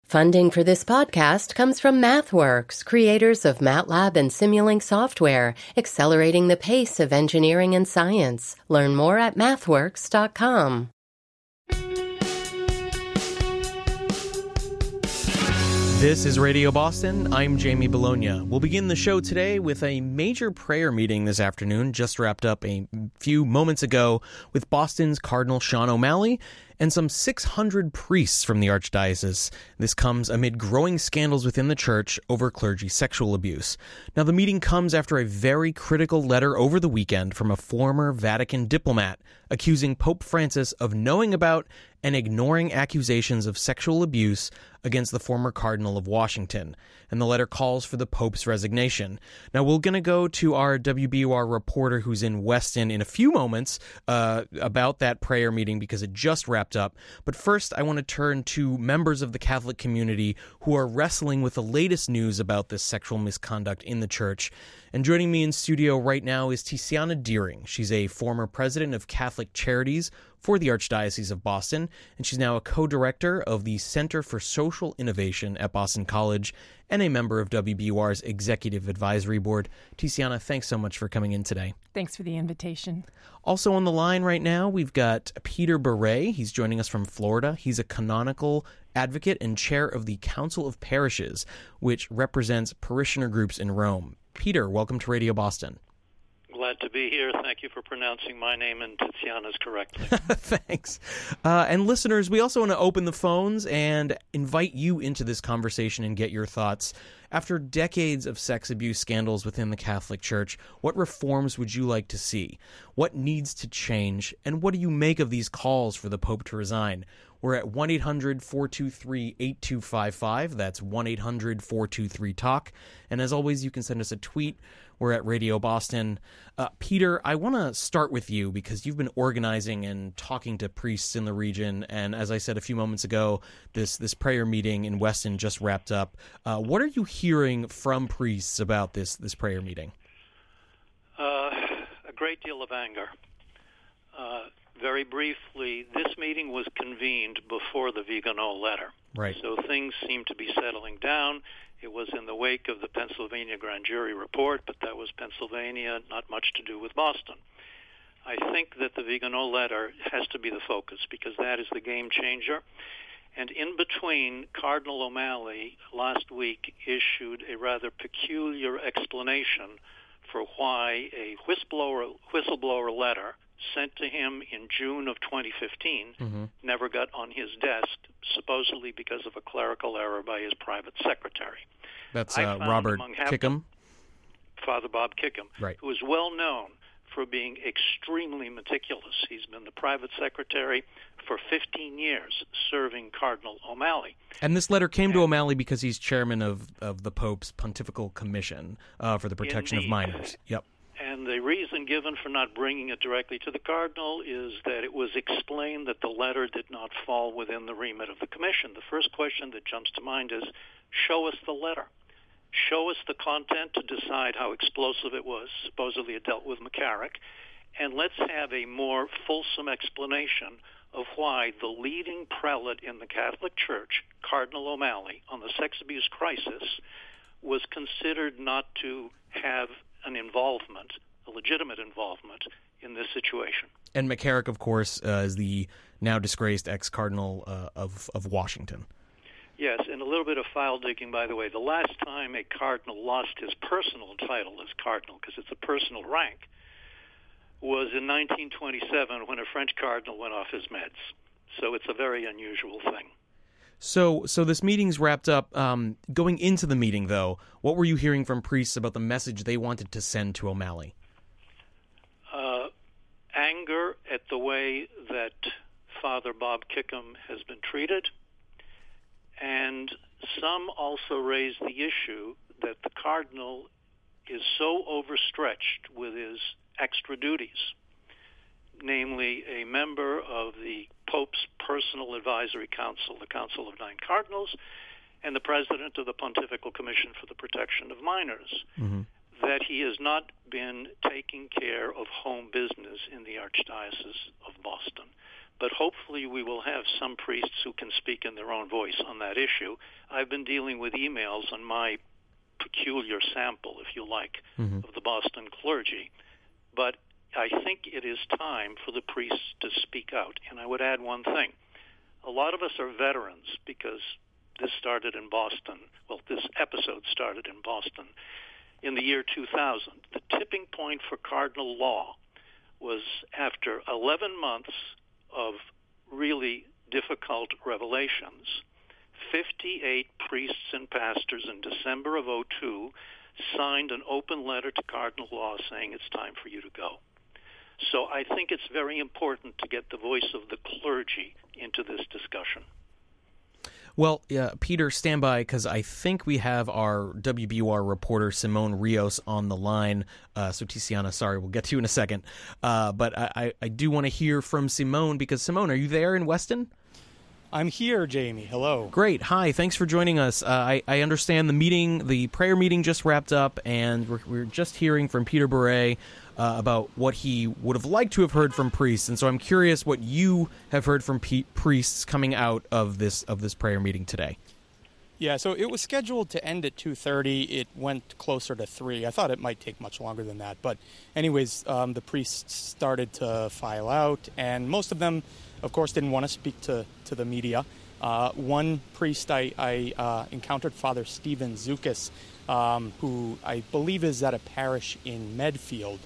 Funding for this podcast comes from MathWorks, creators of MATLAB and Simulink software, accelerating the pace of engineering and science. Learn more at mathworks.com. This is Radio Boston. I'm Jamie Bologna. We'll begin the show today with a major prayer meeting this afternoon, just wrapped up a few moments ago, with Boston's Cardinal Sean O'Malley and some 600 priests from the Archdiocese. This comes amid growing scandals within the church over clergy sexual abuse. Now, the meeting comes after a very critical letter over the weekend from a former Vatican diplomat accusing Pope Francis of knowing about and ignoring accusations of sexual abuse against the former Cardinal of Washington. And the letter calls for the Pope's resignation. Now, we're going to go to our WBUR reporter who's in Weston in a few moments about that prayer meeting because it just wrapped up. But first, I want to turn to members of the Catholic community who are wrestling with the latest news about this sexual misconduct in the church. And joining me in studio right now is Tiziana Deering. She's a former president of Catholic Charities for the Archdiocese of Boston, and she's now a co-director of the Center for Social Innovation at Boston College and a member of WBUR's Executive Advisory Board. Tiziana, thanks so much for coming in today. Thanks for the invitation. Also on the line right now, we've got Peter Beret. He's joining us from Florida. He's a canonical advocate and chair of the Council of Parishes, which represents parishioner groups in Rome. Peter, welcome to Radio Boston. Glad to be here. Thank you for pronouncing my name and Tiziana's correctly. Thanks. And listeners, we also want to open the phones and invite you into this conversation and get your thoughts. After decades of sex abuse scandals within the Catholic Church, what reforms would you like to see? What needs to change? And what do you make of these calls for the Pope to resign? We're at 1-800-423-8255. That's 1-800-423-TALK. And as always, you can send us a tweet. We're at Radio Boston. Peter, I want to start with you because you've been organizing and talking to priests in the region. And as I said a few moments ago, this prayer meeting in Weston just wrapped up. What are you hearing from priests about this prayer meeting? A great deal of anger. Very briefly, this meeting was convened before the Vigano letter. Right. So things seem to be settling down. It was in the wake of the Pennsylvania grand jury report, but that was Pennsylvania, not much to do with Boston. I think that the Vigano letter has to be the focus because that is the game changer. And in between, Cardinal O'Malley last week issued a rather peculiar explanation for why a whistleblower letter sent to him in June of 2015 never got on his desk, supposedly because of a clerical error by his private secretary. That's Robert Kickham? Father Bob Kickham, right, who is well known for being extremely meticulous. He's been the private secretary for 15 years, serving Cardinal O'Malley. And this letter came to O'Malley because he's chairman of the Pope's Pontifical Commission for the Protection of Minors. Yep. And the reason given for not bringing it directly to the Cardinal is that it was explained that the letter did not fall within the remit of the Commission. The first question that jumps to mind is, show us the letter. Show us the content to decide how explosive it was. Supposedly it dealt with McCarrick. And let's have a more fulsome explanation of why the leading prelate in the Catholic Church, Cardinal O'Malley, on the sex abuse crisis, was considered not to have an involvement, a legitimate involvement, in this situation. And McCarrick, of course, is the now disgraced ex-cardinal of Washington. Yes, and a little bit of file digging, by the way. The last time a cardinal lost his personal title as cardinal, because it's a personal rank, was in 1927 when a French cardinal went off his meds. So it's a very unusual thing. So this meeting's wrapped up. Going into the meeting, though, what were you hearing from priests about the message they wanted to send to O'Malley? Anger at the way that Father Bob Kickham has been treated, and some also raised the issue that the cardinal is so overstretched with his extra duties, namely a member of the Pope's Personal Advisory Council, the Council of Nine Cardinals, and the president of the Pontifical Commission for the Protection of Minors, that he has not been taking care of home business in the Archdiocese of Boston. but hopefully we will have some priests who can speak in their own voice on that issue. I've been dealing with emails on my peculiar sample, if you like, of the Boston clergy. But I think it is time for the priests to speak out. And I would add one thing. A lot of us are veterans because this started in Boston. Well, this episode started in Boston in the year 2000. The tipping point for cardinal law was after 11 months of really difficult revelations. 58 priests and pastors in December of 2002 signed an open letter to Cardinal Law saying it's time for you to go. So I think it's very important to get the voice of the clergy into this discussion. Well, Peter, stand by, because I think we have our WBUR reporter, Simone Rios, on the line. So, Tiziana, sorry, we'll get to you in a second. But I do want to hear from Simone, because, Simone, are you there in Weston? I'm here, Jamie. Hello. Great. Hi. Thanks for joining us. I understand the prayer meeting just wrapped up, and we're just hearing from Peter Bure about what he would have liked to have heard from priests. And so I'm curious what you have heard from priests coming out of this prayer meeting today. Yeah, so it was scheduled to end at 2:30. It went closer to 3. I thought it might take much longer than that. But anyways, the priests started to file out, and most of them, of course, didn't want to speak to the media. One priest I encountered, Father Stephen Zukas, who I believe is at a parish in Medfield.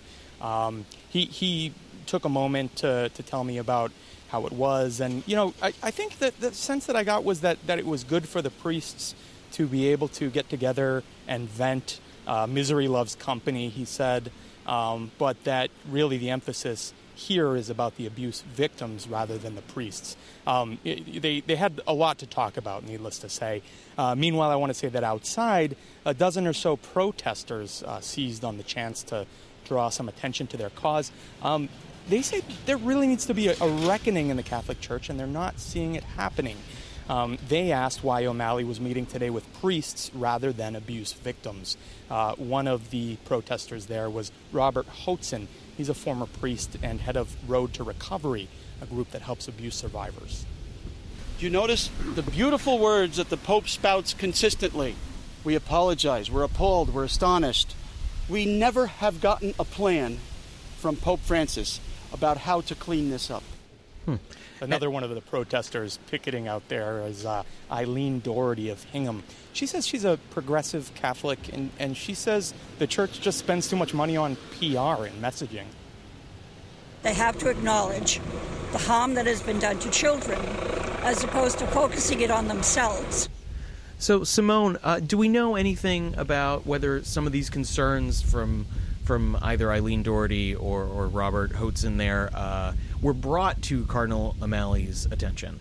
He took a moment to tell me about how it was. And, I think that the sense that I got was that it was good for the priests to be able to get together and vent. Misery loves company, he said, but that really the emphasis here is about the abuse victims rather than the priests. They had a lot to talk about, needless to say. Meanwhile, I want to say that outside, a dozen or so protesters seized on the chance to draw some attention to their cause. They say there really needs to be a reckoning in the Catholic Church, and they're not seeing it happening. They asked why O'Malley was meeting today with priests rather than abuse victims. One of the protesters there was Robert Hotzen. He's a former priest and head of Road to Recovery, a group that helps abuse survivors. Do you notice the beautiful words that the Pope spouts consistently? We apologize, we're appalled, we're astonished. We never have gotten a plan from Pope Francis about how to clean this up. Another one of the protesters picketing out there is Eileen Doherty of Hingham. She says she's a progressive Catholic, and she says the church just spends too much money on PR and messaging. They have to acknowledge the harm that has been done to children as opposed to focusing it on themselves. So, Simone, do we know anything about whether some of these concerns from either Eileen Doherty or Robert Hotzen there were brought to Cardinal O'Malley's attention?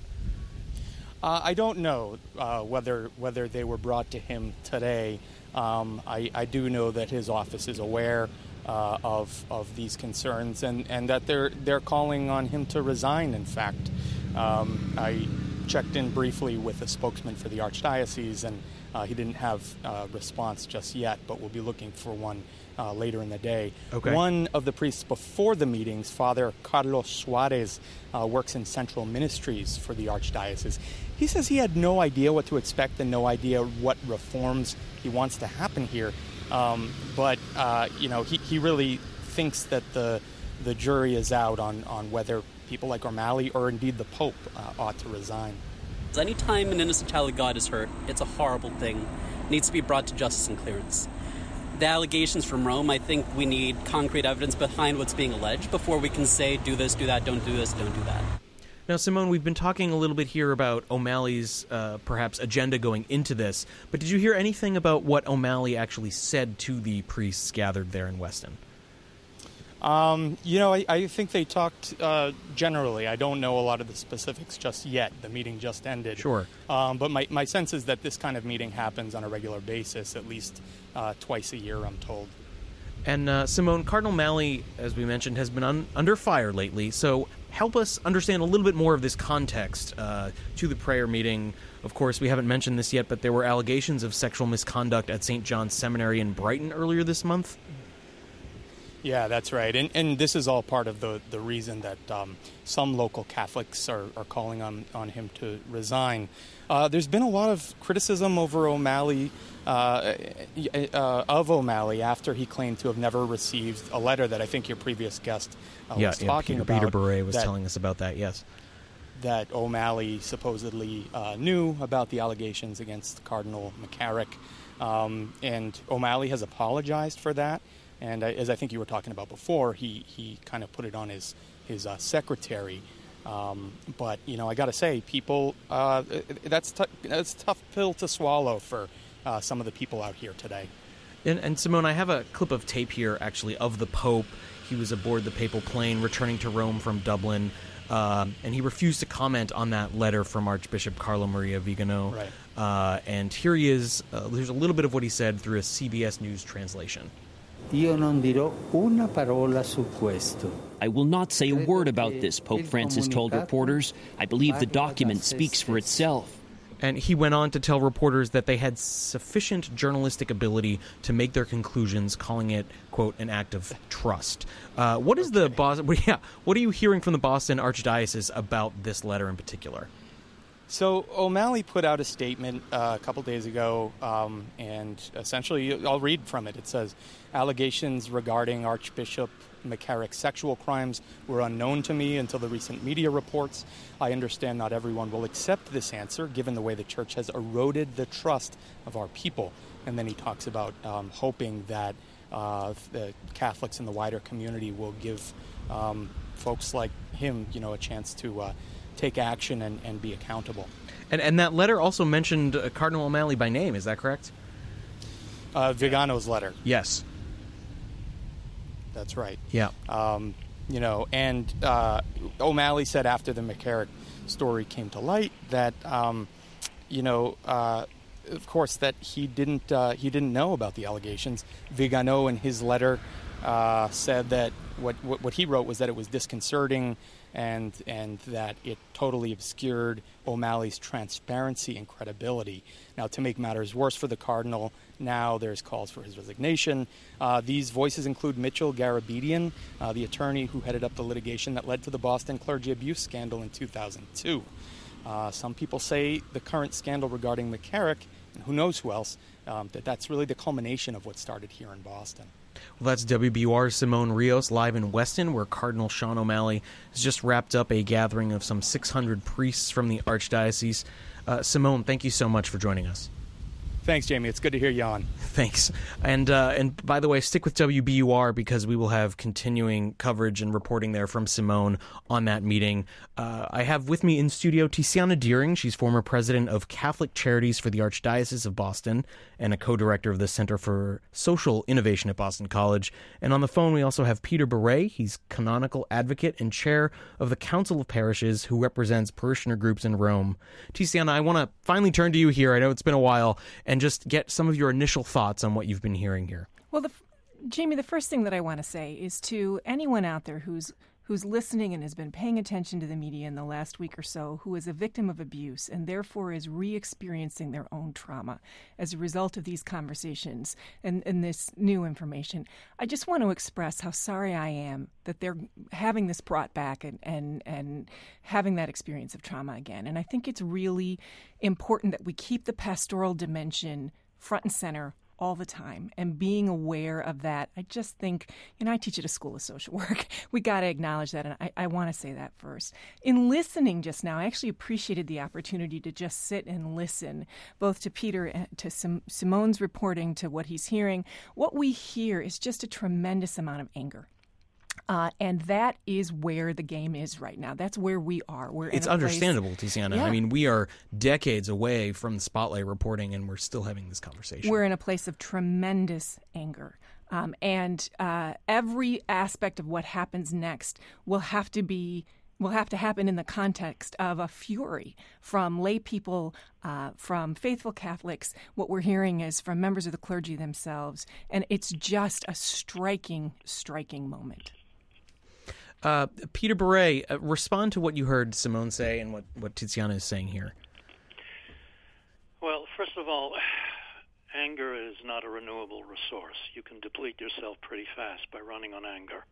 I don't know whether they were brought to him today. I do know that his office is aware of these concerns and that they're calling on him to resign, in fact. I checked in briefly with a spokesman for the Archdiocese, and he didn't have a response just yet, but we'll be looking for one later in the day. Okay. One of the priests before the meetings, Father Carlos Suarez, works in Central Ministries for the Archdiocese. He says he had no idea what to expect and no idea what reforms he wants to happen here. But he really thinks that the jury is out on whether people like O'Malley or indeed the Pope ought to resign. Anytime an innocent child of God is hurt, it's a horrible thing. It needs to be brought to justice and clearance. The allegations from Rome, I think we need concrete evidence behind what's being alleged before we can say, do this, do that, don't do this, don't do that. Now, Simone, we've been talking a little bit here about O'Malley's perhaps agenda going into this, but did you hear anything about what O'Malley actually said to the priests gathered there in Weston? I think they talked generally. I don't know a lot of the specifics just yet. The meeting just ended. Sure. But my sense is that this kind of meeting happens on a regular basis, at least twice a year, I'm told. And Simone, Cardinal O'Malley, as we mentioned, has been under fire lately. So help us understand a little bit more of this context to the prayer meeting. Of course, we haven't mentioned this yet, but there were allegations of sexual misconduct at St. John's Seminary in Brighton earlier this month. Yeah, that's right. And this is all part of the reason that some local Catholics are calling on him to resign. There's been a lot of criticism over O'Malley, of O'Malley, after he claimed to have never received a letter that I think your previous guest was talking about. Peter Beret was telling us about that, yes. That O'Malley supposedly knew about the allegations against Cardinal McCarrick. And O'Malley has apologized for that. And as I think you were talking about before, he kind of put it on his secretary. But, I got to say, people, that's a tough pill to swallow for some of the people out here today. And Simone, I have a clip of tape here, actually, of the Pope. He was aboard the papal plane returning to Rome from Dublin, and he refused to comment on that letter from Archbishop Carlo Maria Vigano. Right. And here he is. There's a little bit of what he said through a CBS News translation. Io non dirò una parola su questo. I will not say a word about this, Pope Francis told reporters. I believe the document speaks for itself. And he went on to tell reporters that they had sufficient journalistic ability to make their conclusions, calling it, quote, an act of trust. What is the Boston? What are you hearing from the Boston Archdiocese about this letter in particular? So O'Malley put out a statement a couple days ago, and essentially, I'll read from it. It says, allegations regarding Archbishop McCarrick's sexual crimes were unknown to me until the recent media reports. I understand not everyone will accept this answer, given the way the Church has eroded the trust of our people. And then he talks about hoping that the Catholics in the wider community will give folks like him, a chance to take action and be accountable. And that letter also mentioned Cardinal O'Malley by name, is that correct? Vigano's letter. Yes. That's right. Yeah. And O'Malley said after the McCarrick story came to light that, of course, that he didn't know about the allegations. Vigano in his letter said that what he wrote was that it was disconcerting and that it totally obscured O'Malley's transparency and credibility. Now, to make matters worse for the Cardinal, now there's calls for his resignation. These voices include Mitchell Garabedian, the attorney who headed up the litigation that led to the Boston clergy abuse scandal in 2002. Some people say the current scandal regarding McCarrick, and who knows who else, that's really the culmination of what started here in Boston. Well, that's WBUR's Simone Rios live in Weston, where Cardinal Sean O'Malley has just wrapped up a gathering of some 600 priests from the Archdiocese. Simone, thank you so much for joining us. Thanks, Jamie. It's good to hear you on. Thanks. And by the way, stick with WBUR because we will have continuing coverage and reporting there from Simone on that meeting. I have with me in studio Tiziana Deering. She's former president of Catholic Charities for the Archdiocese of Boston and a co-director of the Center for Social Innovation at Boston College. And on the phone, we also have Peter Beret. He's canonical advocate and chair of the Council of Parishes, who represents parishioner groups in Rome. Tiziana, I want to finally turn to you here. I know it's been a while. And just get some of your initial thoughts on what you've been hearing here. Well, Jamie, the first thing that I want to say is to anyone out there who's listening and has been paying attention to the media in the last week or so, who is a victim of abuse and therefore is re-experiencing their own trauma as a result of these conversations and this new information. I just want to express how sorry I am that they're having this brought back and having that experience of trauma again. And I think it's really important that we keep the pastoral dimension front and center all the time and being aware of that. I just think, I teach at a school of social work. We got to acknowledge that, and I want to say that first. In listening just now, I actually appreciated the opportunity to just sit and listen, both to Peter and to Simone's reporting, to what he's hearing. What we hear is just a tremendous amount of anger. And that is where the game is right now. That's where we are. It's understandable, Tiziana. Yeah. I mean, we are decades away from the spotlight reporting, and we're still having this conversation. We're in a place of tremendous anger. And every aspect of what happens next will have to happen in the context of a fury from lay people, from faithful Catholics. What we're hearing is from members of the clergy themselves. And it's just a striking, striking moment. Peter Beret, respond to what you heard Simone say and what Tiziana is saying here. Well, first of all, Anger is not a renewable resource. You can deplete yourself pretty fast by running on anger.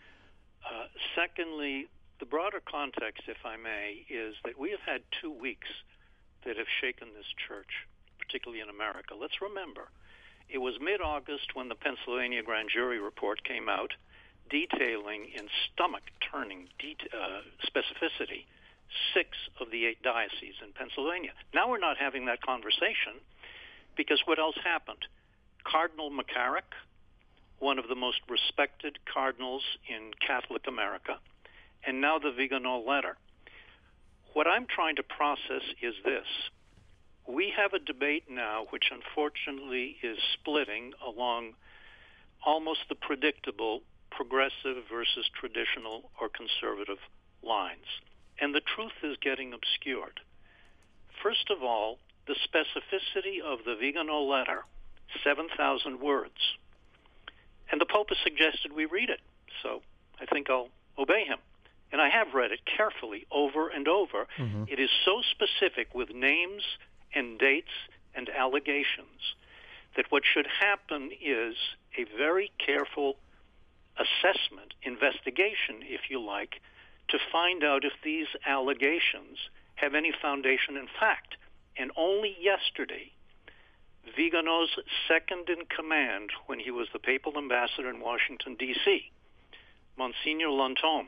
Secondly, the broader context, if I may, is that we have had 2 weeks that have shaken this church, particularly in America. Let's remember, it was mid-August when the Pennsylvania grand jury report came out detailing in stomach-turning specificity 6 of the 8 dioceses in Pennsylvania. Now we're not having that conversation because what else happened? Cardinal McCarrick, one of the most respected cardinals in Catholic America, and now the Vigano letter. What I'm trying to process is this. We have a debate now which unfortunately is splitting along almost the predictable progressive versus traditional or conservative lines. And the truth is getting obscured. First of all, the specificity of the Vigano letter, 7,000 words. And the Pope has suggested we read it, so I think I'll obey him. And I have read it carefully over and over. Mm-hmm. It is so specific with names and dates and allegations that what should happen is a very careful assessment, investigation, if you like, to find out if these allegations have any foundation in fact. And only yesterday, Vigano's second-in-command, when he was the papal ambassador in Washington, D.C., Monsignor Lantome,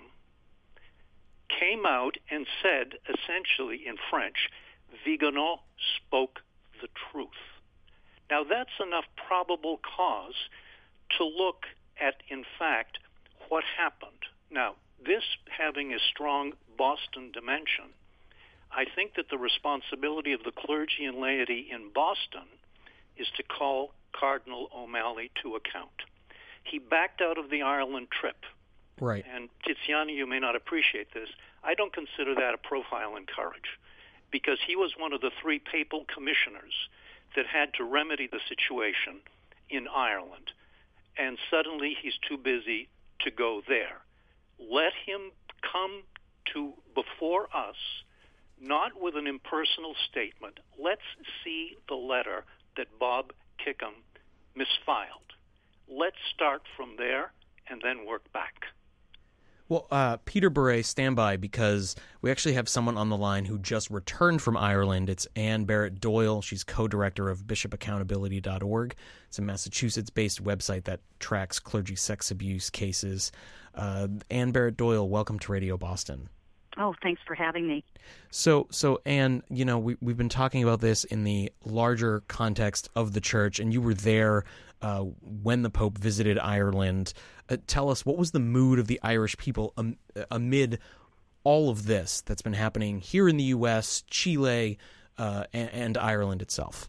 came out and said, essentially in French, Vigano spoke the truth. Now, that's enough probable cause to look at, in fact, what happened. Now, this having a strong Boston dimension, I think that the responsibility of the clergy and laity in Boston is to call Cardinal O'Malley to account. He backed out of the Ireland trip. Right. And Tiziana, you may not appreciate this. I don't consider that a profile in courage, because he was one of the 3 papal commissioners that had to remedy the situation in Ireland. And suddenly he's too busy to go there. Let him come to before us, not with an impersonal statement. Let's see the letter that Bob Kickham misfiled. Let's start from there and then work back. Well, Peter Bure, stand by, because we actually have someone on the line who just returned from Ireland. It's Anne Barrett Doyle. She's co-director of bishopaccountability.org. It's a Massachusetts-based website that tracks clergy sex abuse cases. Anne Barrett Doyle, welcome to Radio Boston. Oh, thanks for having me. So Anne, you know, we've been talking about this in the larger context of the church, and you were there when the Pope visited Ireland. Tell us, what was the mood of the Irish people amid all of this that's been happening here in the U.S., Chile, and Ireland itself?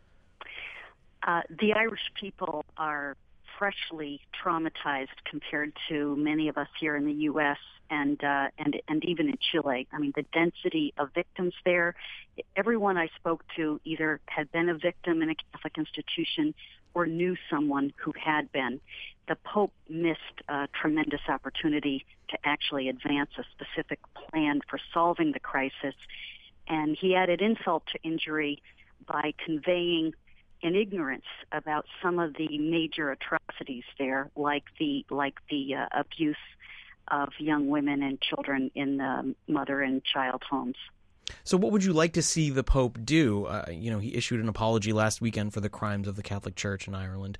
The Irish people are freshly traumatized compared to many of us here in the U.S. and even in Chile. I mean, the density of victims there. Everyone I spoke to either had been a victim in a Catholic institution or knew someone who had been. The Pope missed a tremendous opportunity to actually advance a specific plan for solving the crisis, and he added insult to injury by conveying an ignorance about some of the major atrocities there, like the abuse of young women and children in the mother and child homes. So what would you like to see the Pope do? He issued an apology last weekend for the crimes of the Catholic Church in Ireland.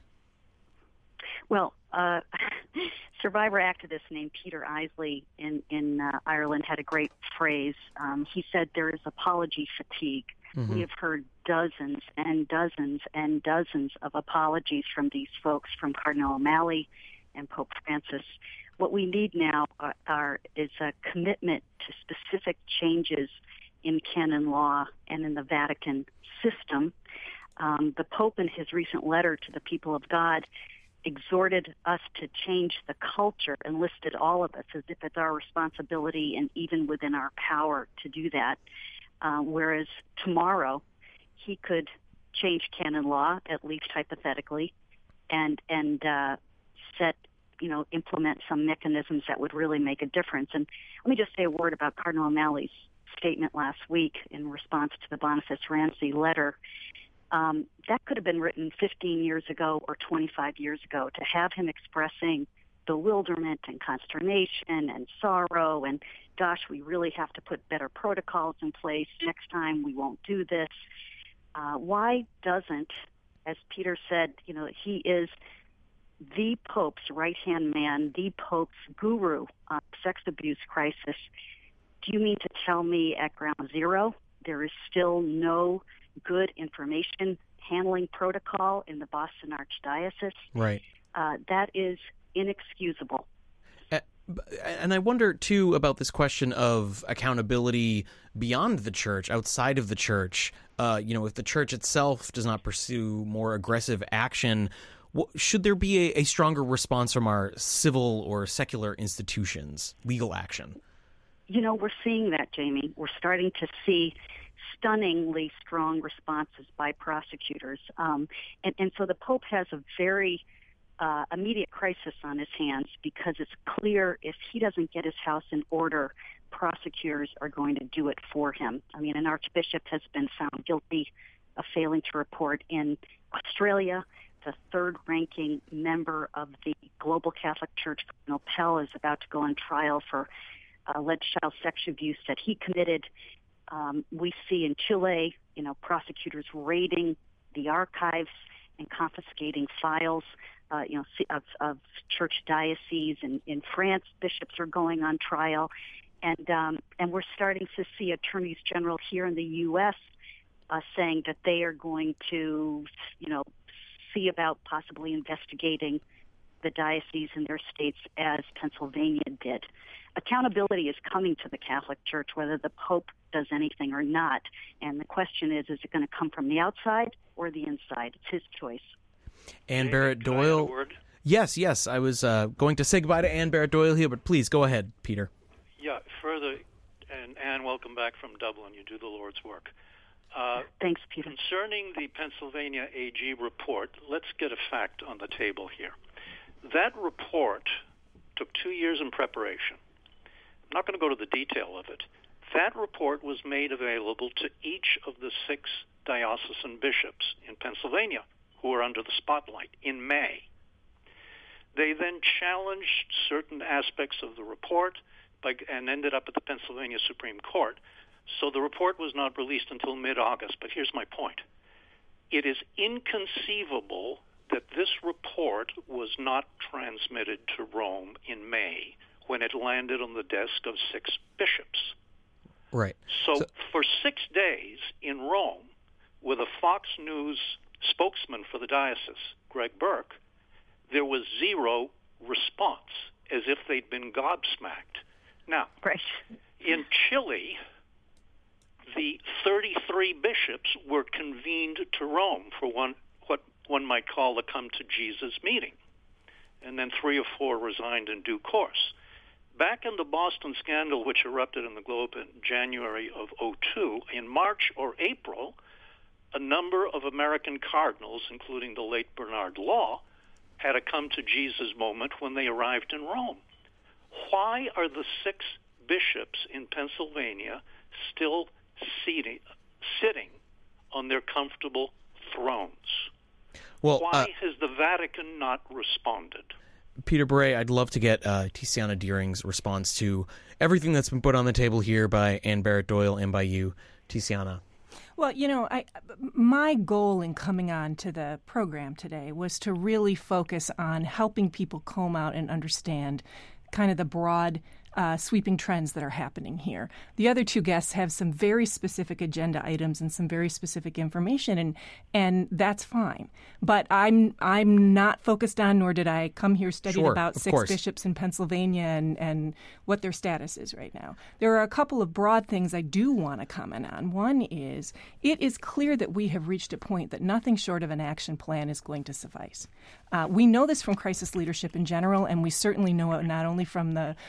Well, survivor activist named Peter Isley in Ireland had a great phrase. He said, there is apology fatigue. Mm-hmm. We have heard dozens and dozens and dozens of apologies from these folks, from Cardinal O'Malley and Pope Francis. What we need now is a commitment to specific changes in canon law and in the Vatican system. The Pope, in his recent letter to the people of God, exhorted us to change the culture and listed all of us as if it's our responsibility and even within our power to do that. Whereas tomorrow he could change canon law, at least hypothetically, and implement some mechanisms that would really make a difference. And let me just say a word about Cardinal O'Malley's statement last week in response to the Boniface Ramsey letter. That could have been written 15 years ago or 25 years ago. To have him expressing bewilderment and consternation and sorrow and, gosh, we really have to put better protocols in place. Next time we won't do this. Why doesn't, as Peter said, he is the Pope's right-hand man, the Pope's guru on sex abuse crisis. Do you mean to tell me at ground zero there is still no good information handling protocol in the Boston Archdiocese? Right. That is inexcusable. And I wonder, too, about this question of accountability beyond the church, outside of the church. If the church itself does not pursue more aggressive action, should there be a stronger response from our civil or secular institutions, legal action? We're seeing that, Jamie. We're starting to see stunningly strong responses by prosecutors. And so the Pope has a very immediate crisis on his hands, because it's clear if he doesn't get his house in order, prosecutors are going to do it for him. I mean, an archbishop has been found guilty of failing to report in Australia. The third-ranking member of the Global Catholic Church, Cardinal Pell, is about to go on trial for alleged child sex abuse that he committed. We see in Chile, prosecutors raiding the archives and confiscating files, of church dioceses. In France, bishops are going on trial, and we're starting to see attorneys general here in the U.S. Saying that they are going to, see about possibly investigating the diocese in their states as Pennsylvania did. Accountability is coming to the Catholic Church, whether the Pope does anything or not. And the question is it going to come from the outside or the inside? It's his choice. Ann Barrett Doyle. Yes. I was going to say goodbye to Ann Barrett Doyle here, but please go ahead, Peter. Yeah, further, and Ann, welcome back from Dublin. You do the Lord's work. Thanks, Peter. Concerning the Pennsylvania AG report, let's get a fact on the table here. That report took 2 years in preparation. I'm not going to go to the detail of it. That report was made available to each of the 6 diocesan bishops in Pennsylvania who were under the spotlight in May. They then challenged certain aspects of the report and ended up at the Pennsylvania Supreme Court. So the report was not released until mid-August, but here's my point. It is inconceivable that this report was not transmitted to Rome in May when it landed on the desk of 6 bishops. Right. So for 6 days in Rome, with a Fox News spokesman for the diocese, Greg Burke, there was zero response, as if they'd been gobsmacked. Now, in Chile, the 33 bishops were convened to Rome for what one might call a come-to-Jesus meeting, and then 3 or 4 resigned in due course. Back in the Boston scandal, which erupted in the Globe in January of 2002, in March or April, a number of American cardinals, including the late Bernard Law, had a come-to-Jesus moment when they arrived in Rome. Why are the 6 bishops in Pennsylvania still sitting on their comfortable thrones? Well, why has the Vatican not responded? Peter Bray, I'd love to get Tiziana Deering's response to everything that's been put on the table here by Ann Barrett Doyle and by you, Tiziana. Well, my goal in coming on to the program today was to really focus on helping people comb out and understand kind of the broad sweeping trends that are happening here. The other 2 guests have some very specific agenda items and some very specific information, and that's fine. But I'm not focused on, nor did I come here studying about 6 bishops in Pennsylvania and what their status is right now. There are a couple of broad things I do want to comment on. One is, it is clear that we have reached a point that nothing short of an action plan is going to suffice. We know this from crisis leadership in general, and we certainly know it not only from the words of our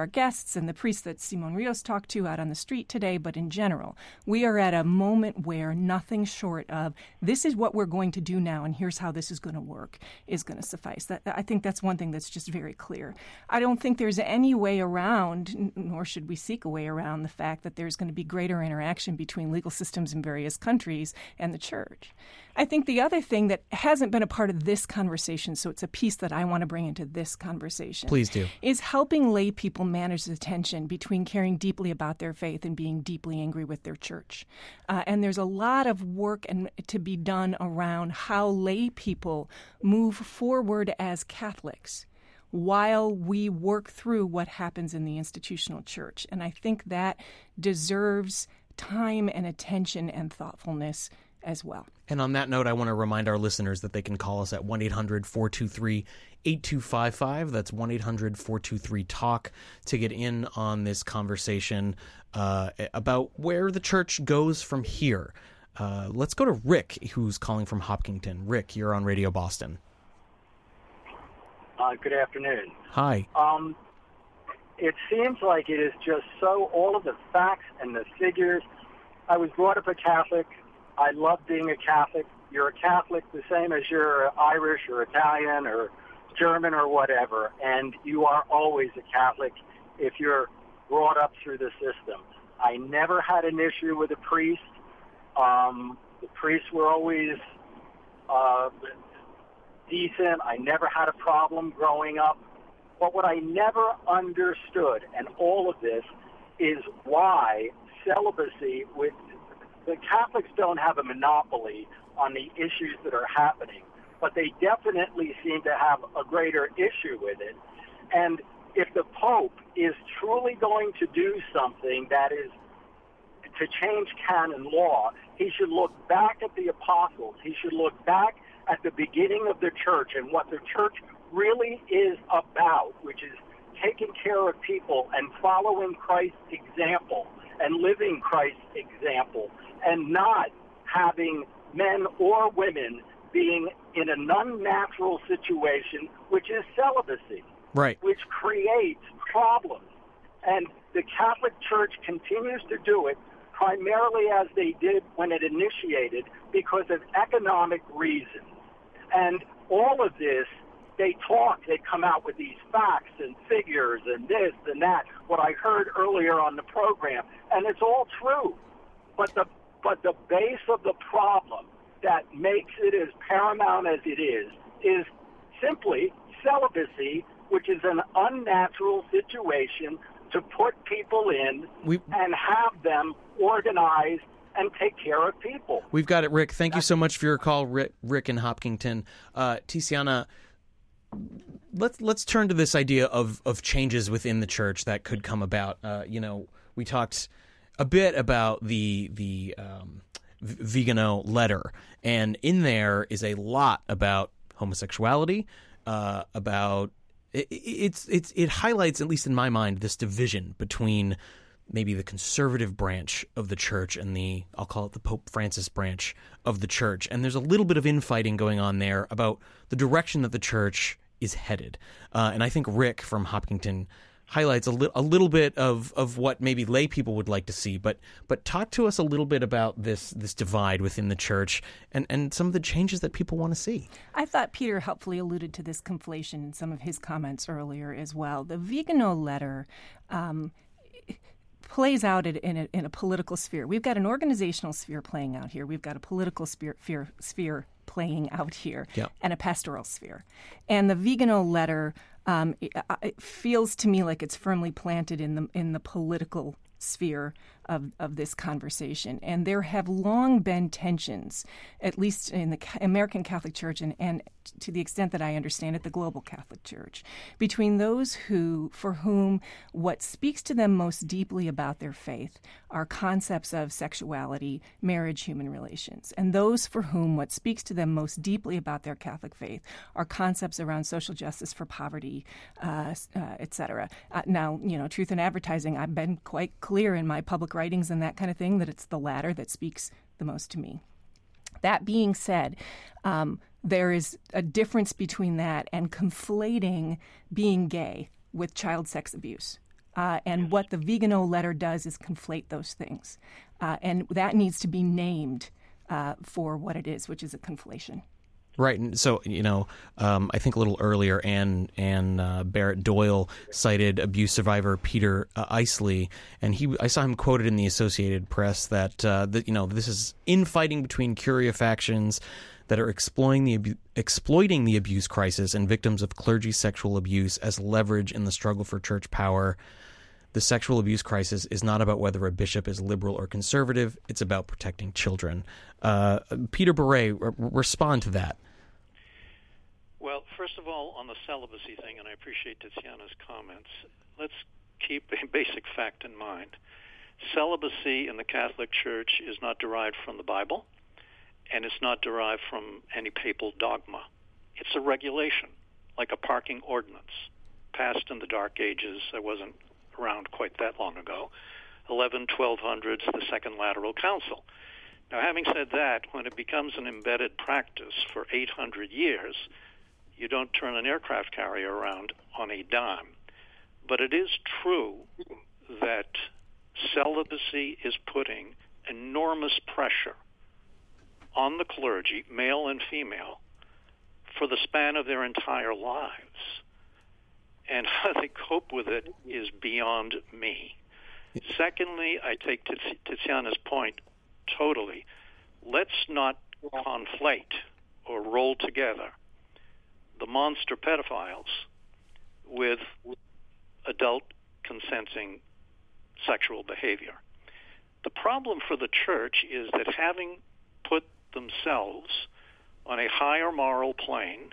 our guests and the priests that Simon Rios talked to out on the street today, but in general, we are at a moment where nothing short of this is what we're going to do now and here's how this is going to work is going to suffice. I think that's one thing that's just very clear. I don't think there's any way around, nor should we seek a way around, the fact that there's going to be greater interaction between legal systems in various countries and the church. I think the other thing that hasn't been a part of this conversation, so it's a piece that I want to bring into this conversation. Please do. Is helping lay people manage the tension between caring deeply about their faith and being deeply angry with their church. And there's a lot of work to be done around how lay people move forward as Catholics while we work through what happens in the institutional church. And I think that deserves time and attention and thoughtfulness as well. And on that note, I want to remind our listeners that they can call us at 1-800-423-8255. That's 1-800-423-TALK to get in on this conversation about where the church goes from here. Let's go to Rick, who's calling from Hopkinton. Rick, you're on Radio Boston. Good afternoon. Hi. It seems like it is just so, all of the facts and the figures. I was brought up a Catholic. I love being a Catholic. You're a Catholic the same as you're Irish or Italian or German or whatever, and you are always a Catholic if you're brought up through the system. I never had an issue with a priest. The priests were always decent. I never had a problem growing up. But what I never understood, and all of this, is why celibacy with the Catholics don't have a monopoly on the issues that are happening, but they definitely seem to have a greater issue with it. And if the Pope is truly going to do something that is to change canon law, he should look back at the apostles. He should look back at the beginning of the church and what the church really is about, which is taking care of people and following Christ's example and living Christ's example, and not having men or women being in an unnatural situation, which is celibacy, right, which creates problems. And the Catholic Church continues to do it primarily as they did when it initiated because of economic reasons. And all of this, they come out with these facts and figures and this and that, what I heard earlier on the program, and it's all true. But the base of the problem that makes it as paramount as it is simply celibacy, which is an unnatural situation to put people in and have them organize and take care of people. We've got it, Rick. Thank you so much for your call, Rick in Hopkinton. Tiziana, let's turn to this idea of changes within the church that could come about. We talked a bit about the Vigano letter, and in there is a lot about homosexuality, about it highlights, at least in my mind, this division between maybe the conservative branch of the church and I'll call it the Pope Francis branch of the church. And there's a little bit of infighting going on there about the direction that the church is headed. And I think Rick from Hopkinton highlights a little bit of what maybe lay people would like to see. But talk to us a little bit about this divide within the church and some of the changes that people want to see. I thought Peter helpfully alluded to this conflation in some of his comments earlier as well. The Vigano letter plays out in a political sphere. We've got an organizational sphere playing out here. We've got a political sphere playing out here, and a pastoral sphere. And the Vigano letter it feels to me like it's firmly planted in the political sphere of this conversation. And there have long been tensions, at least in the American Catholic Church and to the extent that I understand it, the global Catholic Church, between those for whom what speaks to them most deeply about their faith are concepts of sexuality, marriage, human relations, and those for whom what speaks to them most deeply about their Catholic faith are concepts around social justice for poverty, etc. Now, truth in advertising, I've been quite clear in my public writings and that kind of thing that it's the latter that speaks the most to me. That being said, there is a difference between that and conflating being gay with child sex abuse. And what the Vigano letter does is conflate those things. And that needs to be named for what it is, which is a conflation. Right. And so, I think a little earlier, Ann Barrett Doyle cited abuse survivor Peter Eisley, and I saw him quoted in the Associated Press that this is infighting between Curia factions that are exploiting the abuse crisis and victims of clergy sexual abuse as leverage in the struggle for church power. The sexual abuse crisis is not about whether a bishop is liberal or conservative. It's about protecting children. Peter Beret, respond to that. Well, first of all, on the celibacy thing, and I appreciate Tiziana's comments, let's keep a basic fact in mind. Celibacy in the Catholic Church is not derived from the Bible, and it's not derived from any papal dogma. It's a regulation, like a parking ordinance, passed in the Dark Ages. I wasn't around quite that long ago, 1200s, the Second Lateral Council. Now, having said that, when it becomes an embedded practice for 800 years, you don't turn an aircraft carrier around on a dime. But it is true that celibacy is putting enormous pressure on the clergy, male and female, for the span of their entire lives. And how they cope with it is beyond me. Secondly, I take Tiziana's point totally. Let's not conflate or roll together the monster pedophiles with adult consenting sexual behavior. The problem for the church is that having put themselves on a higher moral plane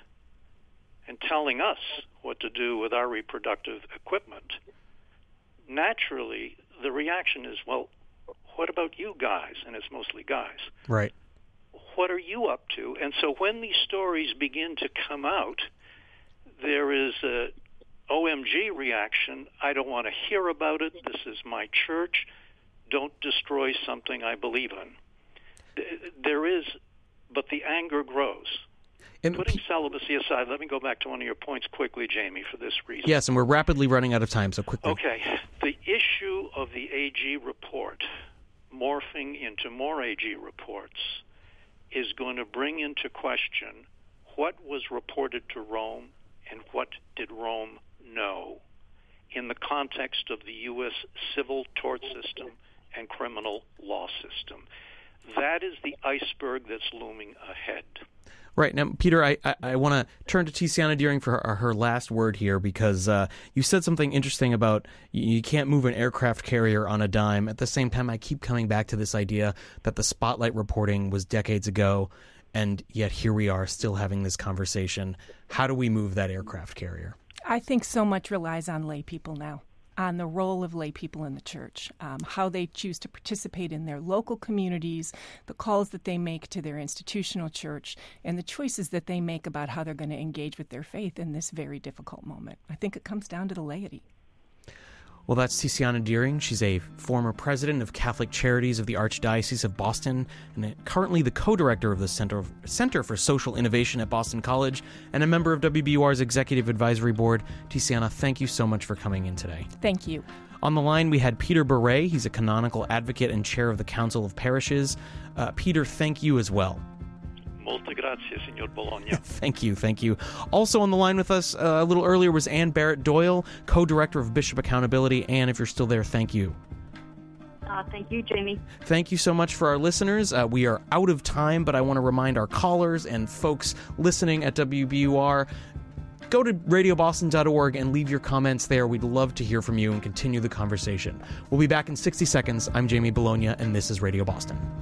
and telling us what to do with our reproductive equipment, naturally the reaction is, well, what about you guys? And it's mostly guys. Right. What are you up to? And so when these stories begin to come out, there is a OMG reaction. I don't want to hear about it. This is my church. Don't destroy something I believe in. There is, but the anger grows. And putting celibacy aside, let me go back to one of your points quickly, Jamie, for this reason. Yes, and we're rapidly running out of time, so quickly. Okay. The issue of the AG report morphing into more AG reports is going to bring into question what was reported to Rome and what did Rome know in the context of the U.S. civil tort system and criminal law system. That is the iceberg that's looming ahead. Right. Now, Peter, I want to turn to Tiziana Dearing for her last word here, because you said something interesting about you can't move an aircraft carrier on a dime. At the same time, I keep coming back to this idea that the Spotlight reporting was decades ago, and yet here we are still having this conversation. How do we move that aircraft carrier? I think so much relies on lay people now, on the role of lay people in the church, how they choose to participate in their local communities, the calls that they make to their institutional church, and the choices that they make about how they're going to engage with their faith in this very difficult moment. I think it comes down to the laity. Well, that's Tiziana Dearing. She's a former president of Catholic Charities of the Archdiocese of Boston and currently the co-director of the Center for Social Innovation at Boston College and a member of WBUR's Executive Advisory Board. Tiziana, thank you so much for coming in today. Thank you. On the line, we had Peter Beret. He's a canonical advocate and chair of the Council of Parishes. Peter, thank you as well. Molte grazie, signor Bologna. Thank you. Also on the line with us a little earlier was Ann Barrett Doyle, co-director of Bishop Accountability. Ann, if you're still there, thank you. Thank you, Jamie. Thank you so much for our listeners. We are out of time, but I want to remind our callers and folks listening at WBUR, go to radioboston.org and leave your comments there. We'd love to hear from you and continue the conversation. We'll be back in 60 seconds. I'm Jamie Bologna, and this is Radio Boston.